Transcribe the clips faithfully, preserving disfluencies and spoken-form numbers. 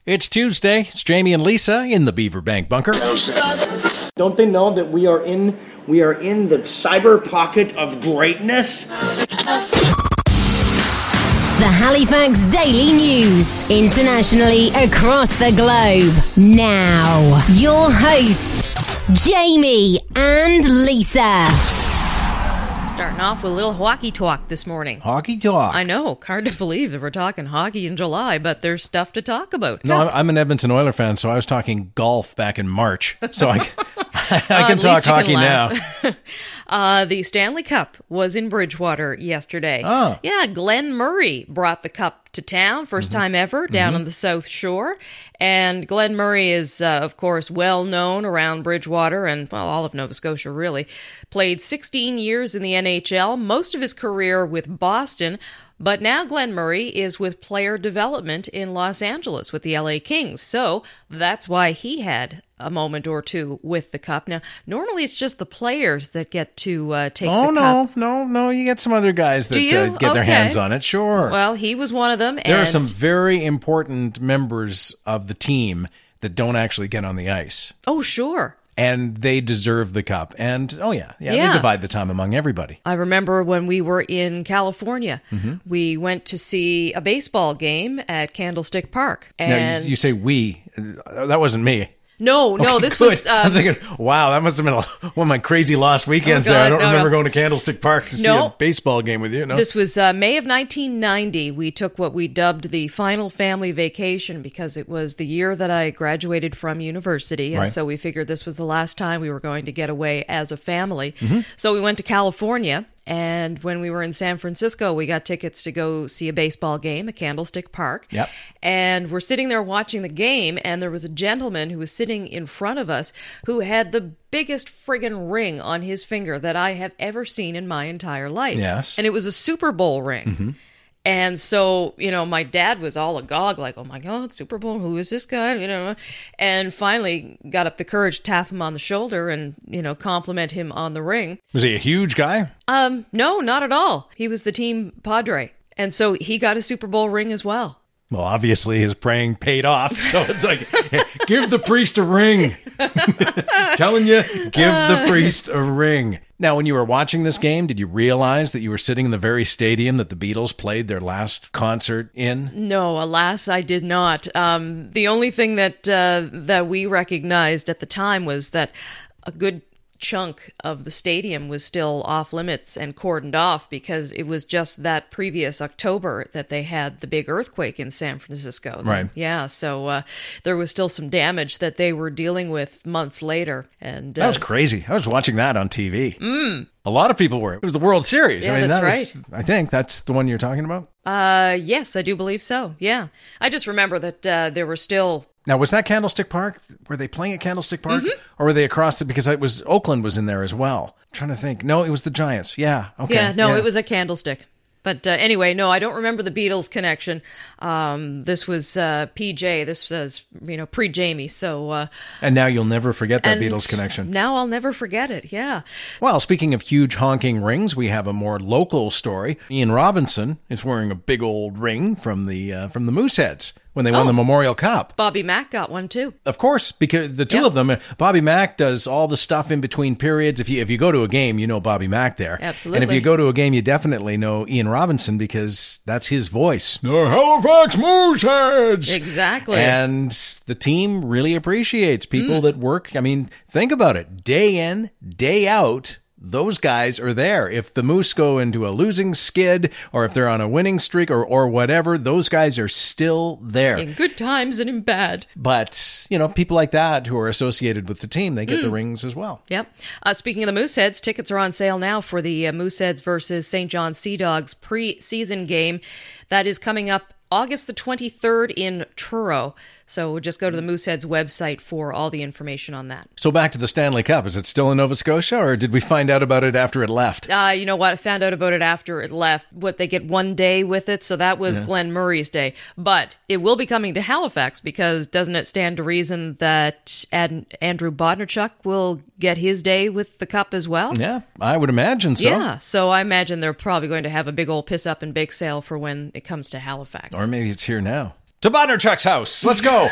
It's Tuesday. It's Jamie and Lisa in the Beaverbank bunker. Don't they know that we are in we are in the cyber pocket of greatness? The Halifax Daily News, internationally across the globe. Now, your host, Jamie and Lisa. Starting off with a little hockey talk this morning. Hockey talk. I know, hard to believe that we're talking hockey in July, but there's stuff to talk about. No, I'm, I'm an Edmonton Oilers fan, so I was talking golf back in March. So I, I Uh, can at talk least you hockey can now. laugh. uh, the Stanley Cup was in Bridgewater yesterday. Oh. Yeah, Glenn Murray brought the cup to town, first Mm-hmm. time ever, down on the South Shore. And Glenn Murray is, uh, of course, well known around Bridgewater and, well, all of Nova Scotia, really. Played sixteen years in the N H L, most of his career with Boston. But now Glenn Murray is with player development in Los Angeles with the L A Kings. So that's why he had a moment or two with the cup. Now, normally it's just the players that get to uh, take Oh, the no, cup. no, no. You get some other guys that Do you? uh, get their Okay. hands on it. Sure. Well, he was one of them. there and are some very important members of the team that don't actually get on the ice. Oh, sure. And they deserve the cup. And, oh, yeah. Yeah, Yeah. they divide the time among everybody. I remember when we were in California, Mm-hmm. we went to see a baseball game at Candlestick Park. Now, And you, you say we. Uh, That wasn't me. no, no, Okay, this good. was. I'm Um, thinking, wow, that must have been a, one of my crazy lost weekends Oh, there. I God, don't no, remember no. going to Candlestick Park to see No. a baseball game with you. No, This was uh, May of nineteen ninety. We took what we dubbed the final family vacation because it was the year that I graduated from university. And Right. so we figured this was the last time we were going to get away as a family. Mm-hmm. So we went to California. And when we were in San Francisco, we got tickets to go see a baseball game at Candlestick Park. Yep. And we're sitting there watching the game, and there was a gentleman who was sitting in front of us who had the biggest friggin' ring on his finger that I have ever seen in my entire life. Yes. And it was a Super Bowl ring. Mm-hmm. And so, you know, my dad was all agog, like, oh my God, Super Bowl, who is this guy? You know, and finally got up the courage to tap him on the shoulder and, you know, compliment him on the ring. was he a huge guy? Um, no, not at all. He was the team padre. And so he got a Super Bowl ring as well. Well, obviously his praying paid off. So it's like, hey, give the priest a ring. Telling you, give the priest a ring. Now, when you were watching this game, did you realize that you were sitting in the very stadium that the Beatles played their last concert in? No, alas, I did not. Um, the only thing that uh, that we recognized at the time was that a good chunk of the stadium was still off limits and cordoned off because it was just that previous October that they had the big earthquake in San Francisco. Right. Yeah, so uh, there was still some damage that they were dealing with months later. And uh, That was crazy. I was watching that on T V. Mm. A lot of people were. It was the World Series. Yeah, I mean, that's that was, I think that's the one you're talking about. Uh, yes, I do believe so. Yeah. I just remember that uh, there were still... Now, was that Candlestick Park? Were they playing at Candlestick Park? Mm-hmm. Or were they across it? Because it was Oakland was in there as well. I'm trying to think. No, it was the Giants. Yeah. Okay. Yeah, no, it was a Candlestick. But uh, anyway, no, I don't remember the Beatles connection. Um, this was uh, P J. This was, you know, pre-Jamie. So, uh, And now you'll never forget that and Beatles connection. Now I'll never forget it. Yeah. Well, speaking of huge honking rings, we have a more local story. Ian Robinson is wearing a big old ring from the uh, from the Mooseheads when they won Oh. the Memorial Cup. Bobby Mack got one too. Of course, because the two Yep. of them, Bobby Mack does all the stuff in between periods. If you if you go to a game, you know Bobby Mack there. Absolutely. And if you go to a game, you definitely know Ian Robinson because that's his voice. The Halifax Mooseheads! Exactly. And the team really appreciates people Mm. that work. I mean, think about it. Day in, day out, those guys are there. If the Moose go into a losing skid or if they're on a winning streak or, or whatever, those guys are still there. In good times and in bad. But, you know, people like that who are associated with the team, they get the rings as well. Yep. Uh, speaking of the Mooseheads, tickets are on sale now for the uh, Mooseheads versus Saint John Sea Dogs pre-season game. That is coming up August the twenty-third in Truro. So just go to the Mooseheads website for all the information on that. So back to the Stanley Cup. Is it still in Nova Scotia, or did we find out about it after it left? Uh, you know what? I found out about it after it left. What, they get one day with it, so that was Yeah. Glenn Murray's day. But it will be coming to Halifax because doesn't it stand to reason that Ad- Andrew Bodnarchuk will get his day with the cup as well? Yeah, I would imagine so. Yeah, so I imagine they're probably going to have a big old piss up and bake sale for when it comes to Halifax. Or maybe it's here now. To Bondarchuk's house. Let's go.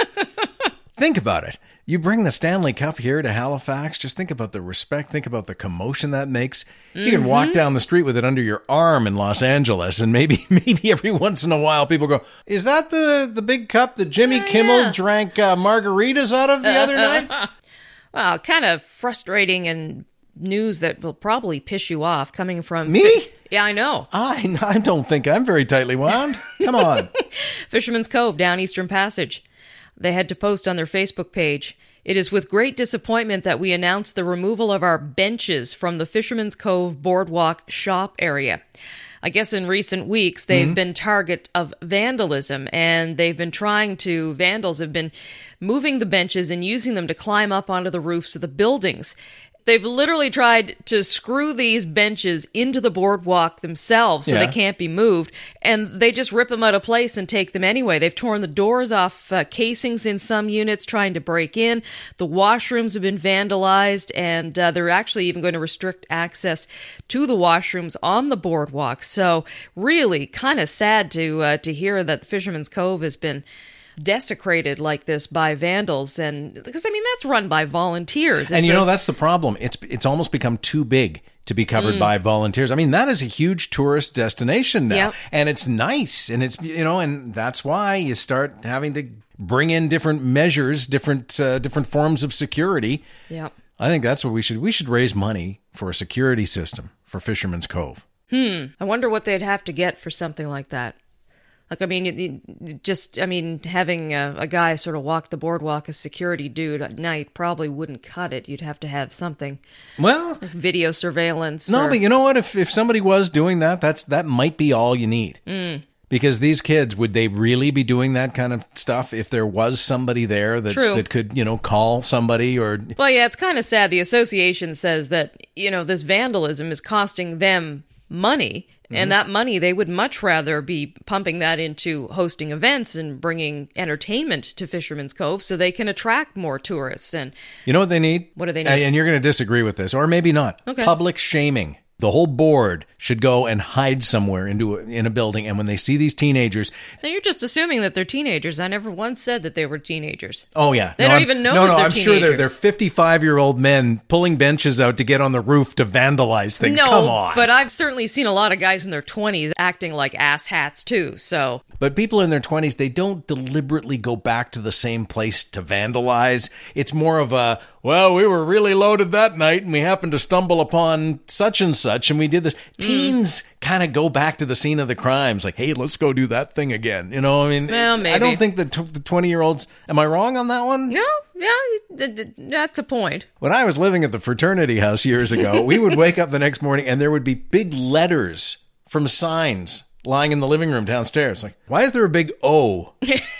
Think about it. You bring the Stanley Cup here to Halifax. Just think about the respect. Think about the commotion that makes. You mm-hmm. can walk down the street with it under your arm in Los Angeles, and maybe maybe every once in a while people go, is that the, the big cup that Jimmy oh, Kimmel yeah. drank uh, margaritas out of the uh, other night? Well, kind of frustrating and news that will probably piss you off coming from... Me? Fi- yeah, I know. I, I don't think I'm very tightly wound. Come on. Fisherman's Cove down Eastern Passage. They had to post on their Facebook page, "It is with great disappointment that we announce the removal of our benches from the Fisherman's Cove Boardwalk shop area. I guess in recent weeks, they've mm-hmm. been target of vandalism, and they've been trying to, vandals have been moving the benches and using them to climb up onto the roofs of the buildings. They've literally tried to screw these benches into the boardwalk themselves so yeah. they can't be moved, and they just rip them out of place and take them anyway. They've torn the doors off uh, casings in some units trying to break in. The washrooms have been vandalized, and uh, they're actually even going to restrict access to the washrooms on the boardwalk. So really kind of sad to uh, to hear that the Fisherman's Cove has been desecrated like this by vandals, and because I mean that's run by volunteers. It's and you a, know that's the problem. It's it's almost become too big to be covered mm. by volunteers. I mean that is a huge tourist destination now, yep. and it's nice, and it's you know, and that's why you start having to bring in different measures, different uh, different forms of security. Yeah, I think that's what we should we should raise money for a security system for Fisherman's Cove. Hmm. I wonder what they'd have to get for something like that. Like, I mean, you, you just, I mean, having a, a guy sort of walk the boardwalk, a security dude at night, probably wouldn't cut it. You'd have to have something. Well, like video surveillance. No, or, but you know what? If if somebody was doing that, that's that might be all you need. Mm. Because these kids, would they really be doing that kind of stuff if there was somebody there that, True. that could, you know, call somebody or... Well, yeah, it's kind of sad. The association says that, you know, this vandalism is costing them money. And mm-hmm. that money, they would much rather be pumping that into hosting events and bringing entertainment to Fisherman's Cove so they can attract more tourists. And you know what they need? What do they need? And you're going to disagree with this, or maybe not. Okay. Public shaming. The whole board should go and hide somewhere into a, in a building. And when they see these teenagers... Now, you're just assuming that they're teenagers. I never once said that they were teenagers. Oh, yeah. They no, don't I'm, even know no, that no, they're I'm teenagers. sure they're, they're fifty-five-year-old men pulling benches out to get on the roof to vandalize things. No, Come on. But I've certainly seen a lot of guys in their twenties acting like asshats, too, so... But people in their twenties, they don't deliberately go back to the same place to vandalize. It's more of a, well, we were really loaded that night and we happened to stumble upon such and such and we did this. Mm. Teens kind of go back to the scene of the crimes. Like, hey, let's go do that thing again. You know, I mean, well, maybe. I don't think that t- the twenty-year-olds, am I wrong on that one? No, yeah, that's a point. When I was living at the fraternity house years ago, we would wake up the next morning and there would be big letters from signs lying in the living room downstairs. Like, why is there a big O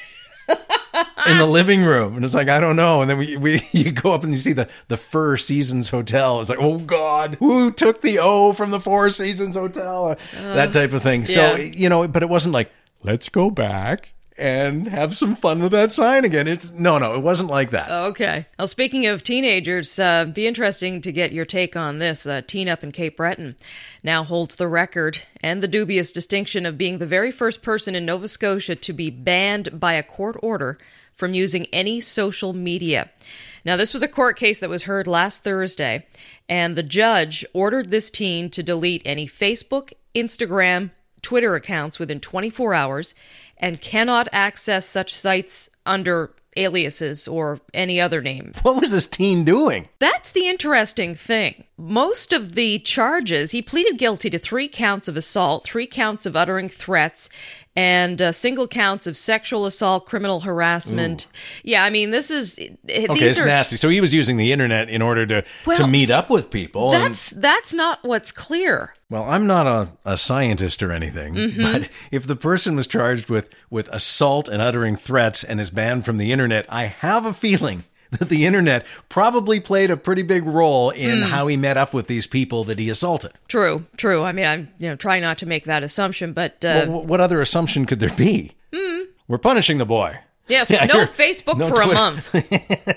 in the living room? And it's like, I don't know. And then we, we you go up and you see the, the Four Seasons Hotel. It's like, oh, God, who took the O from the Four Seasons Hotel? Uh, that type of thing. So, yeah. you know, but it wasn't like, let's go back and have some fun with that sign again. It's no, no, it wasn't like that. Okay. Well, speaking of teenagers, uh, be interesting to get your take on this. Uh, Teen Up in Cape Breton now holds the record and the dubious distinction of being the very first person in Nova Scotia to be banned by a court order from using any social media. Now, this was a court case that was heard last Thursday, and the judge ordered this teen to delete any Facebook, Instagram, Twitter accounts within twenty-four hours and cannot access such sites under aliases or any other name. What was this teen doing? That's the interesting thing. Most of the charges, he pleaded guilty to three counts of assault, three counts of uttering threats, and uh, single counts of sexual assault, criminal harassment. Ooh. Yeah, I mean, this is... Okay, it's are, nasty. So he was using the internet in order to, well, to meet up with people. That's and, that's not what's clear. Well, I'm not a, a scientist or anything, mm-hmm. but if the person was charged with, with assault and uttering threats and is banned from the internet, I have a feeling that the internet probably played a pretty big role in mm. how he met up with these people that he assaulted. True, true. I mean, I'm you know trying not to make that assumption, but... Uh, well, what other assumption could there be? Mm. We're punishing the boy. Yes, yeah, no Facebook no for Twitter. a month.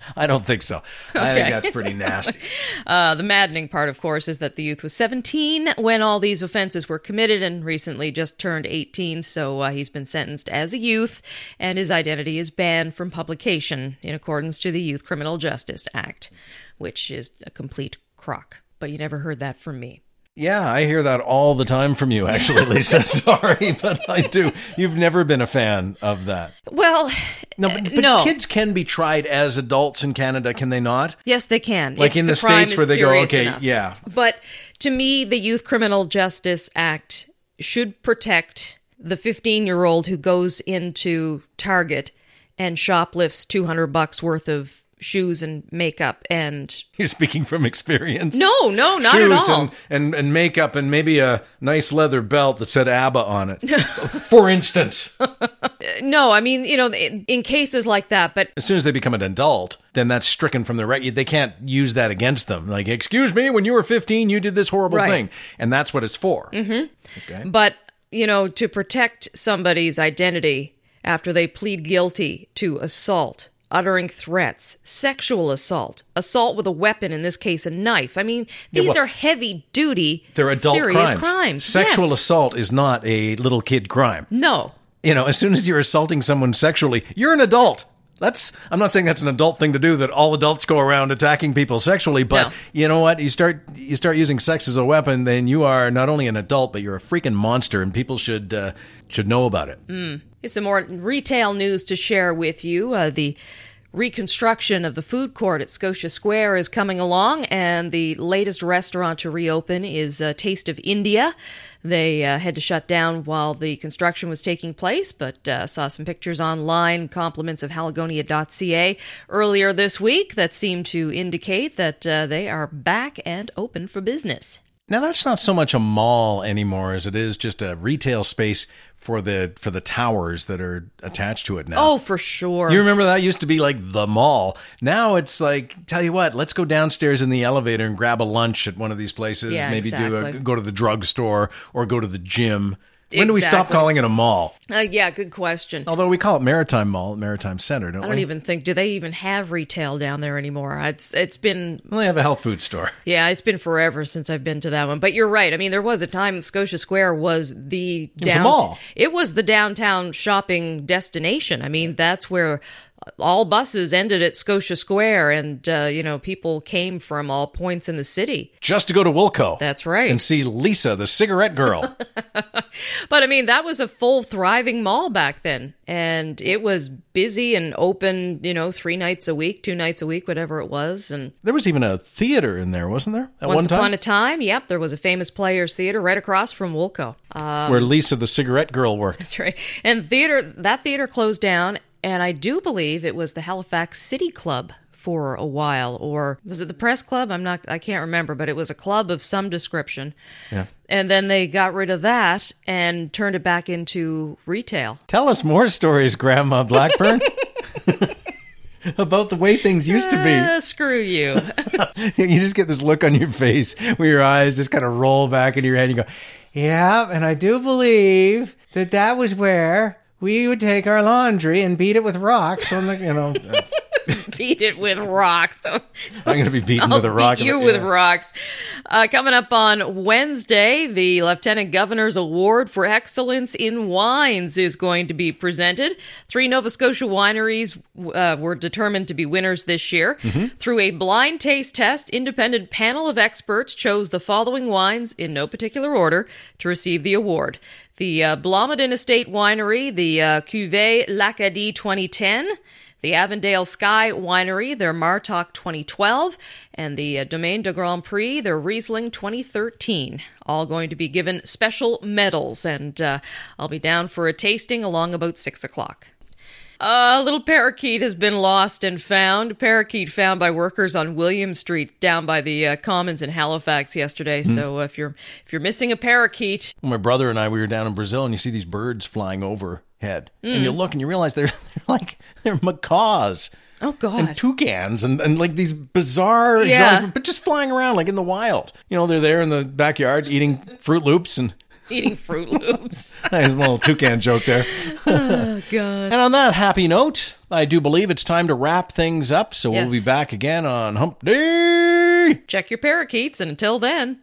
I don't think so. I think that's pretty nasty. Uh, the maddening part, of course, is that the youth was seventeen when all these offenses were committed and recently just turned eighteen, so uh, he's been sentenced as a youth, and his identity is banned from publication in accordance to the Youth Criminal Justice Act, which is a complete crock. But you never heard that from me. Yeah, I hear that all the time from you, actually, Lisa. Sorry, but I do. You've never been a fan of that. Well, no, but, but no. kids can be tried as adults in Canada, can they not? Yes, they can. Like in the, the States where they go, okay, enough. yeah. But to me, the Youth Criminal Justice Act should protect the fifteen-year-old who goes into Target and shoplifts two hundred bucks worth of shoes and makeup. And you're speaking from experience. No, no, not shoes at all. And, and and makeup and maybe a nice leather belt that said ABBA on it, for instance. No, I mean, you know, in cases like that, but as soon as they become an adult, then that's stricken from the record. They can't use that against them. Like, excuse me, when you were fifteen, you did this horrible right. thing, and that's what it's for. Mm-hmm. Okay, but you know, to protect somebody's identity after they plead guilty to assault, uttering threats, sexual assault, assault with a weapon, in this case a knife. I mean, these yeah, well, are heavy-duty, they're adult serious crimes. crimes. Sexual yes. assault is not a little kid crime. No. You know, as soon as you're assaulting someone sexually, you're an adult. That's, I'm not saying that's an adult thing to do, that all adults go around attacking people sexually, but no. you know what? You start you start using sex as a weapon, then you are not only an adult, but you're a freaking monster, and people should uh, should know about it. Mm. Here's some more retail news to share with you. Uh, the reconstruction of the food court at Scotia Square is coming along, and the latest restaurant to reopen is uh, Taste of India. They uh, had to shut down while the construction was taking place, but uh, saw some pictures online, compliments of Haligonia dot c a earlier this week that seem to indicate that uh, they are back and open for business. Now, that's not so much a mall anymore as it is just a retail space for the for the towers that are attached to it now. Oh, for sure. You remember that used to be like the mall. Now it's like, tell you what, let's go downstairs in the elevator and grab a lunch at one of these places. Yeah, Maybe exactly. do a, go to the drugstore or go to the gym. When do we Exactly. stop calling it a mall? Uh, yeah, good question. Although we call it Maritime Mall, Maritime Center, don't we? I don't even think, do they even have retail down there anymore? It's It's been... Well, they have a health food store. Yeah, it's been forever since I've been to that one. But you're right. I mean, there was a time Scotia Square was the... It was a mall. It was the downtown shopping destination. I mean, that's where all buses ended at Scotia Square, and, uh, you know, people came from all points in the city. Just to go to Wilco. That's right. And see Lisa, the cigarette girl. But, I mean, that was a full, thriving mall back then. And it was busy and open, you know, three nights a week, two nights a week, whatever it was. And there was even a theater in there, wasn't there? At once one time? upon a time, yep, there was a famous Players Theater right across from Wilco. Um, Where Lisa, the cigarette girl, worked. That's right. And theater, that theater closed down, and I do believe it was the Halifax City Club for a while, or was it the Press Club? I'm not, I can't remember, but it was a club of some description. Yeah. And then they got rid of that and turned it back into retail. Tell us more stories, Grandma Blackburn. About the way things used to be. Uh, screw you. You just get this look on your face where your eyes just kind of roll back into your head and you go, yeah, and I do believe that that was where we would take our laundry and beat it with rocks on the, you know. Uh, beat it with rocks. I'm going to be beaten I'll with a rock. Beat you yeah. with rocks. Uh, coming up on Wednesday, the Lieutenant Governor's Award for Excellence in Wines is going to be presented. Three Nova Scotia wineries uh, were determined to be winners this year. Mm-hmm. Through a blind taste test, independent panel of experts chose the following wines in no particular order to receive the award. The uh, Blomidon Estate Winery, the uh, Cuvée L'Acadie twenty ten, the Avondale Sky Winery, their Martok twenty twelve, and the uh, Domaine de Grand Prix, their Riesling twenty thirteen. All going to be given special medals, and uh, I'll be down for a tasting along about six o'clock. A little parakeet has been lost and found. Parakeet found by workers on William Street down by the uh, Commons in Halifax yesterday. Mm. So uh, if you're if you're missing a parakeet... My brother and I, we were down in Brazil, and you see these birds flying overhead. Mm. And you look and you realize they're, they're like, they're macaws. Oh, God. And toucans and, and like these bizarre, yeah. exotic, but just flying around like in the wild. You know, they're there in the backyard eating Fruit Loops and... Eating Fruit Loops. There's a little toucan joke there. Oh, God. And on that happy note, I do believe it's time to wrap things up, so Yes. we'll be back again on Hump Day. Check your parakeets, and until then...